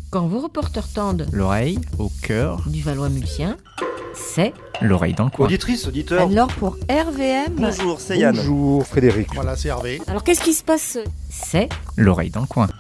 Quand vos reporters tendent l'oreille au cœur du Valois-Mulsien, c'est l'oreille dans le coin. Auditrice, auditeur. alors pour RVM. Bonjour, c'est Yann. Bonjour Frédéric. Voilà, c'est Hervé. Alors qu'est-ce qui se passe? C'est L'oreille dans le coin.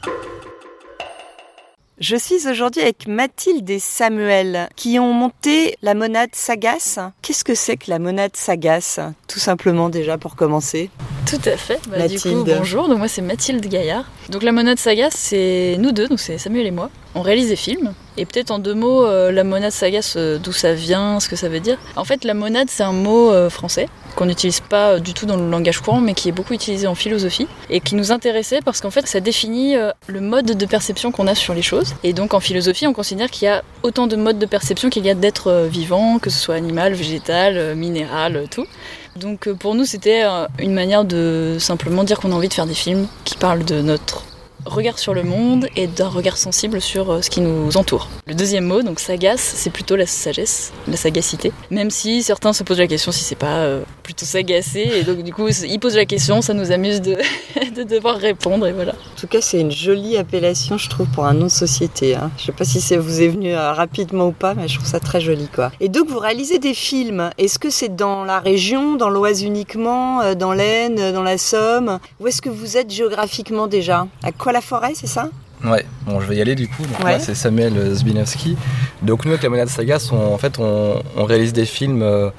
Je suis aujourd'hui avec Mathilde et Samuel qui ont monté la monade Sagace. Qu'est-ce que c'est que la monade Sagace? Tout simplement déjà pour commencer. Tout à fait. Du Mathilde. coup, bonjour. Donc moi c'est Mathilde Gaillard. Donc la monade Sagace, c'est nous deux, donc c'est Samuel et moi. On réalise des films. Et peut-être en deux mots, la monade Sagace, d'où ça vient, ce que ça veut dire. En fait, la monade, c'est un mot français qu'on n'utilise pas du tout dans le langage courant, mais qui est beaucoup utilisé en philosophie et qui nous intéressait parce qu'en fait, ça définit le mode de perception qu'on a sur les choses. Et donc en philosophie, on considère qu'il y a autant de modes de perception qu'il y a d'êtres vivants, que ce soit animal, végétal, minéral, tout. Donc pour nous, c'était une manière de simplement dire qu'on a envie de faire des films qui parlent de notre regard sur le monde et d'un regard sensible sur ce qui nous entoure. Le deuxième mot, donc sagace, c'est plutôt la sagesse, la sagacité. Même si certains se posent la question si c'est pas plutôt sagacé, et donc du coup ils posent la question, ça nous amuse de devoir répondre, et voilà. En tout cas, c'est une jolie appellation, je trouve, pour un nom de société. Je sais pas si ça vous est venu rapidement ou pas, mais je trouve ça très joli, quoi. Et donc, vous réalisez des films. Est-ce que c'est dans la région, dans l'Oise uniquement, dans l'Aisne, dans la Somme? Où est-ce que vous êtes géographiquement déjà? À Colla-Forêt, c'est ça? Ouais, bon, je vais y aller du coup. Donc, Ouais. moi, c'est Samuel Zbinowski. Donc nous, avec la monade Sagace, on réalise des films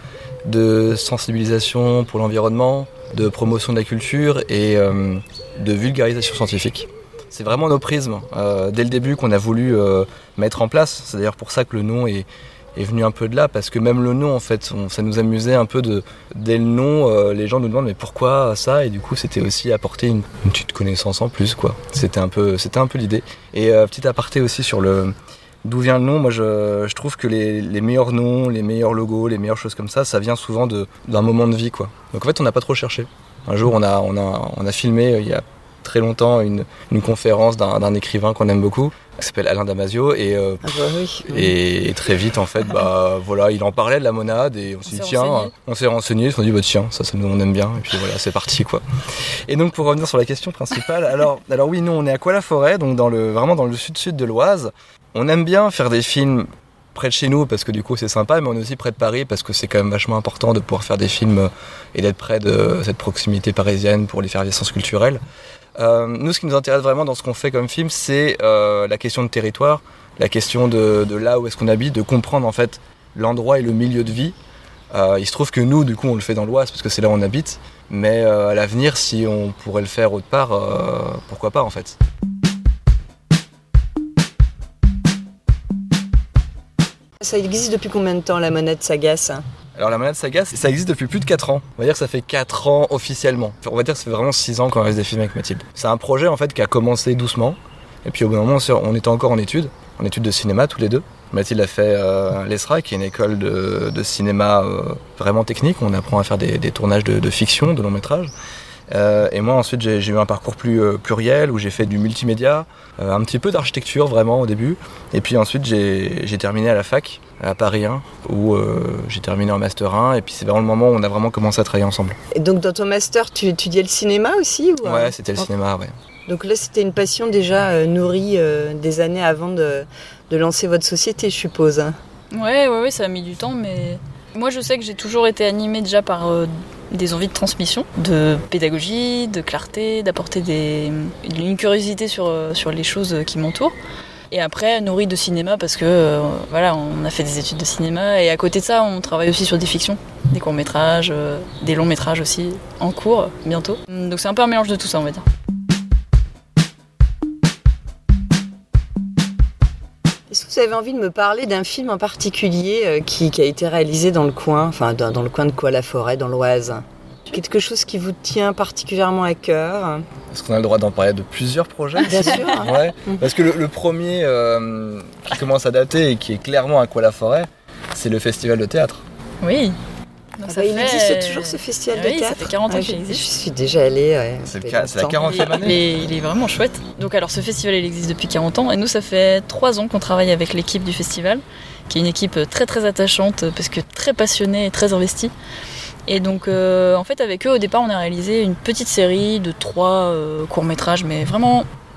de sensibilisation pour l'environnement, de promotion de la culture et de vulgarisation scientifique. C'est vraiment nos prismes, dès le début, qu'on a voulu mettre en place. C'est d'ailleurs pour ça que le nom est venu un peu de là, parce que même le nom, en fait, ça nous amusait un peu dès le nom, les gens nous demandent mais pourquoi ça, et du coup c'était aussi apporter une petite connaissance en plus, quoi. C'était un peu l'idée. Et petit aparté aussi sur d'où vient le nom. Moi je trouve que les meilleurs noms, les meilleurs logos, les meilleures choses comme ça vient souvent d'un moment de vie, quoi. Donc en fait on n'a pas trop cherché. Un jour on a filmé il y a très longtemps une conférence d'un écrivain qu'on aime beaucoup, qui s'appelle Alain Damasio, et très vite en fait voilà, il en parlait de la monade et on s'est dit tiens, on s'est renseigné, on s'est dit tiens, ça nous on aime bien, et puis voilà, c'est parti, quoi. Et donc pour revenir sur la question principale, alors oui, nous on est à Colla-Forêt, donc vraiment dans le sud de l'Oise. On aime bien faire des films près de chez nous parce que du coup c'est sympa, mais on est aussi près de Paris parce que c'est quand même vachement important de pouvoir faire des films et d'être près de cette proximité parisienne pour l'effervescence culturelle. Nous, ce qui nous intéresse vraiment dans ce qu'on fait comme film, c'est la question de territoire, la question de là où est-ce qu'on habite, de comprendre en fait l'endroit et le milieu de vie. Il se trouve que nous, du coup, on le fait dans l'Oise parce que c'est là où on habite, mais à l'avenir, si on pourrait le faire autre part, pourquoi pas en fait. Ça existe depuis combien de temps, la monade Sagace? Alors la monade Sagace, ça existe depuis plus de 4 ans. On va dire que ça fait 4 ans officiellement. On va dire que ça fait vraiment 6 ans qu'on réalise des films avec Mathilde. C'est un projet en fait qui a commencé doucement. Et puis au bout d'un moment, on était encore en études de cinéma tous les deux. Mathilde a fait l'ESRA, qui est une école de cinéma vraiment technique. On apprend à faire des tournages de fiction, de long métrage. Et moi ensuite j'ai eu un parcours plus pluriel où j'ai fait du multimédia, un petit peu d'architecture vraiment au début, et puis ensuite j'ai terminé à la fac à Paris 1 où j'ai terminé en master 1, et puis c'est vraiment le moment où on a vraiment commencé à travailler ensemble. Et donc dans ton master, tu étudiais le cinéma aussi ou... Ouais, c'était le cinéma, ouais. Donc là c'était une passion déjà nourrie des années avant de lancer votre société, je suppose. Ouais, ça a mis du temps, mais moi je sais que j'ai toujours été animée déjà par des envies de transmission, de pédagogie, de clarté, d'apporter une curiosité sur les choses qui m'entourent. Et après, nourrie de cinéma parce que voilà, on a fait des études de cinéma, et à côté de ça, on travaille aussi sur des fictions, des courts-métrages, des longs-métrages aussi, en cours bientôt. Donc c'est un peu un mélange de tout ça, on va dire. Est-ce que vous avez envie de me parler d'un film en particulier qui a été réalisé dans le coin, enfin dans le coin de Colla-Forêt, dans l'Oise? Quelque chose qui vous tient particulièrement à cœur? Est-ce qu'on a le droit d'en parler de plusieurs projets? Bien sûr. Ouais, parce que le premier qui commence à dater et qui est clairement à Colla-Forêt, c'est le festival de théâtre. Oui. Il existe toujours ce festival de théâtre. Ça fait 40 ans qu'il existe. Je suis déjà allée. Ouais, c'est la 40e année. Il est vraiment chouette. Donc alors ce festival il existe depuis 40 ans, et nous ça fait 3 ans qu'on travaille avec l'équipe du festival, qui est une équipe très très attachante parce que très passionnée et très investie. Et donc en fait avec eux au départ on a réalisé une petite série de 3 courts-métrages, mais vraiment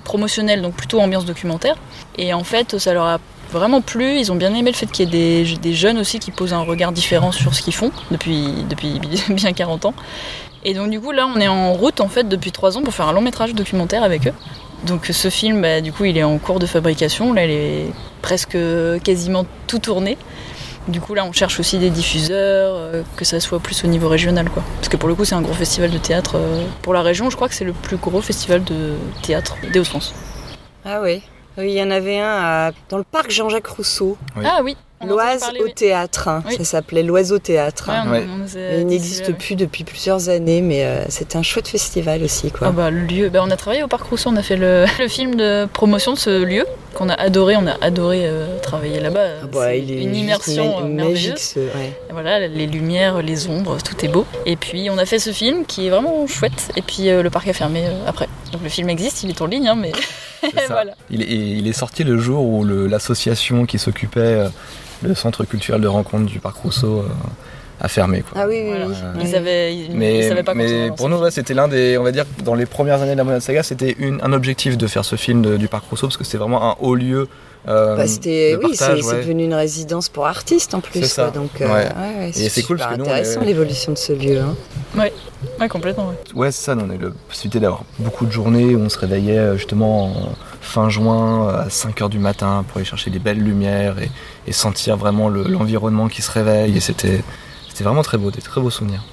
promotionnel, donc plutôt ambiance documentaire. Et en fait, ça leur a vraiment plu. Ils ont bien aimé le fait qu'il y ait des jeunes aussi qui posent un regard différent sur ce qu'ils font depuis bien 40 ans. Et donc du coup, là, on est en route en fait depuis 3 ans pour faire un long métrage documentaire avec eux. Donc ce film, du coup, il est en cours de fabrication. Là, il est presque quasiment tout tourné. Du coup, là, on cherche aussi des diffuseurs, que ça soit plus au niveau régional, quoi. Parce que pour le coup, c'est un gros festival de théâtre. Pour la région, je crois que c'est le plus gros festival de théâtre des Hauts-de-France. Ah oui. Oui, il y en avait un dans le parc Jean-Jacques Rousseau. Oui. Ah oui. L'Oise au théâtre, Oui. Ça s'appelait l'Oise au théâtre. Ouais. Il n'existe plus depuis plusieurs années, mais c'était un chouette festival aussi, quoi. Le lieu, on a travaillé au parc Rousseau, on a fait le film de promotion de ce lieu qu'on a adoré, travailler là-bas. C'est il est une immersion magique, merveilleuse. ouais. Et voilà, les lumières, les ombres, tout est beau. Et puis on a fait ce film qui est vraiment chouette. Et puis le parc a fermé après. Donc le film existe, il est en ligne, mais voilà. Il est sorti le jour où l'association qui s'occupait le centre culturel de rencontre du parc Rousseau a fermé, quoi. Ah oui, Voilà. oui. Ils savaient pas mais pour nous, c'était l'un des, on va dire, dans les premières années de la Monade Saga, c'était un objectif de faire ce film du parc Rousseau, parce que c'est vraiment un haut lieu de partage. C'est devenu une résidence pour artistes en plus. C'est ça. Quoi, donc, Et c'est cool parce que nous, intéressant l'évolution de ce lieu. Hein. Ouais, complètement. Ouais. Ouais, c'est ça. Nous, on a eu la possibilité d'avoir beaucoup de journées où on se réveillait justement en fin juin à 5h du matin pour aller chercher des belles lumières et sentir vraiment l'environnement qui se réveille. Et c'était vraiment très beau, des très beaux souvenirs.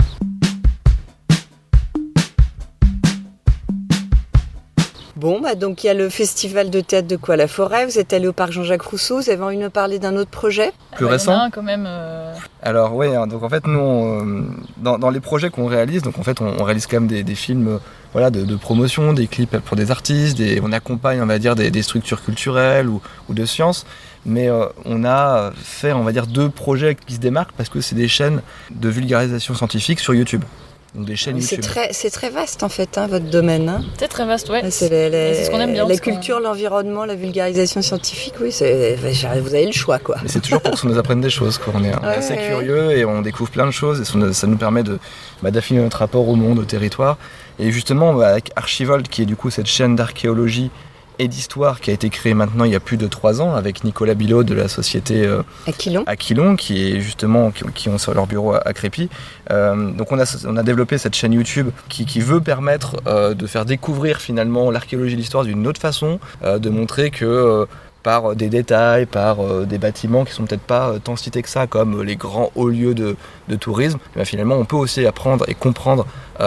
Bon, donc il y a le festival de théâtre de quoi la Forêt. Vous êtes allé au parc Jean-Jacques Rousseau. Vous avez envie de me parler d'un autre projet plus Il y en récent a un quand même. Alors oui, donc en fait nous, dans les projets qu'on réalise, donc en fait on réalise quand même des films de promotion, des clips pour des artistes, on accompagne on va dire des structures culturelles ou de sciences. Mais on a fait, on va dire, 2 projets qui se démarquent parce que c'est des chaînes de vulgarisation scientifique sur YouTube. Donc des chaînes YouTube. C'est très vaste en fait, votre domaine. Hein. C'est très vaste, ouais. C'est ce qu'on aime bien. La culture, l'environnement, la vulgarisation scientifique, oui, vous avez le choix, quoi. Mais c'est toujours pour que ça nous apprenne des choses, quoi. On est assez curieux et on découvre plein de choses et ça nous permet d'affiner notre rapport au monde, au territoire. Et justement, avec Archivold, qui est du coup cette chaîne d'archéologie et d'histoire qui a été créée maintenant il y a plus de 3 ans avec Nicolas Bilot de la société Aquilon, qui est justement qui ont sur leur bureau à Crépy. Donc on a développé cette chaîne YouTube qui veut permettre de faire découvrir finalement l'archéologie et l'histoire d'une autre façon, de montrer que par des détails, par des bâtiments qui sont peut-être pas tant cités que ça, comme les grands hauts lieux de tourisme, finalement on peut aussi apprendre et comprendre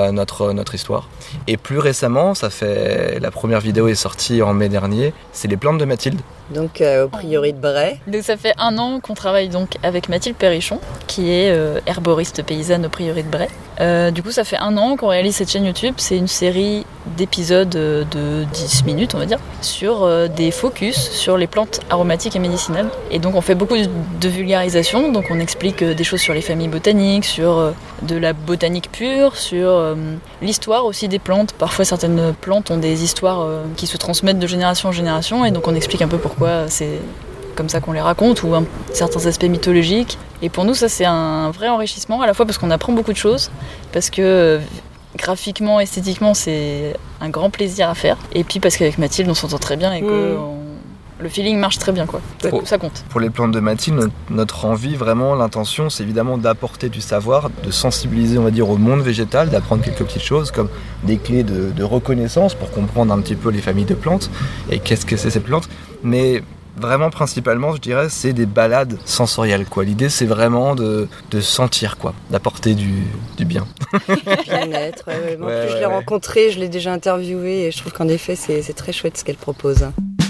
notre histoire. Et plus récemment, la première vidéo est sortie en mai dernier, c'est les plantes de Mathilde. Donc au prieuré de Bray. Donc ça fait 1 an qu'on travaille donc avec Mathilde Perrichon, qui est herboriste paysanne au prieuré de Bray. Du coup ça fait 1 an qu'on réalise cette chaîne YouTube, c'est une série d'épisodes de 10 minutes on va dire, sur des focus sur les plantes aromatiques et médicinales. Et donc on fait beaucoup de vulgarisation, donc on explique des choses sur les familles botaniques, sur de la botanique pure, sur l'histoire aussi des plantes. Parfois certaines plantes ont des histoires qui se transmettent de génération en génération, et donc on explique un peu pourquoi c'est comme ça qu'on les raconte, ou certains aspects mythologiques. Et pour nous ça c'est un vrai enrichissement, à la fois parce qu'on apprend beaucoup de choses, parce que graphiquement, esthétiquement c'est un grand plaisir à faire, et puis parce qu'avec Mathilde on s'entend très bien et que le feeling marche très bien, quoi. Ça compte. Pour les plantes de Mathilde, notre envie, vraiment, l'intention, c'est évidemment d'apporter du savoir, de sensibiliser, on va dire, au monde végétal, d'apprendre quelques petites choses comme des clés de reconnaissance pour comprendre un petit peu les familles de plantes et qu'est-ce que c'est ces plantes. Mais vraiment, principalement, je dirais, c'est des balades sensorielles, quoi. L'idée, c'est vraiment de sentir, quoi, d'apporter du bien. Bien-être, je l'ai rencontrée, je l'ai déjà interviewée et je trouve qu'en effet, c'est très chouette ce qu'elle propose.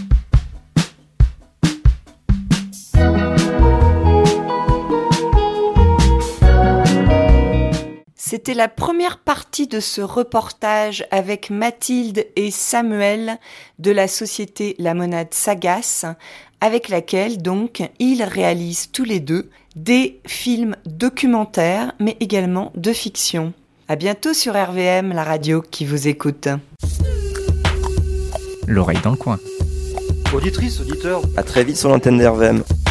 C'était la première partie de ce reportage avec Mathilde et Samuel de la société La Monade Sagace, avec laquelle donc ils réalisent tous les 2 des films documentaires mais également de fiction. À bientôt sur RVM, la radio qui vous écoute. L'oreille dans le coin. Auditrice, auditeur, à très vite sur l'antenne d'RVM.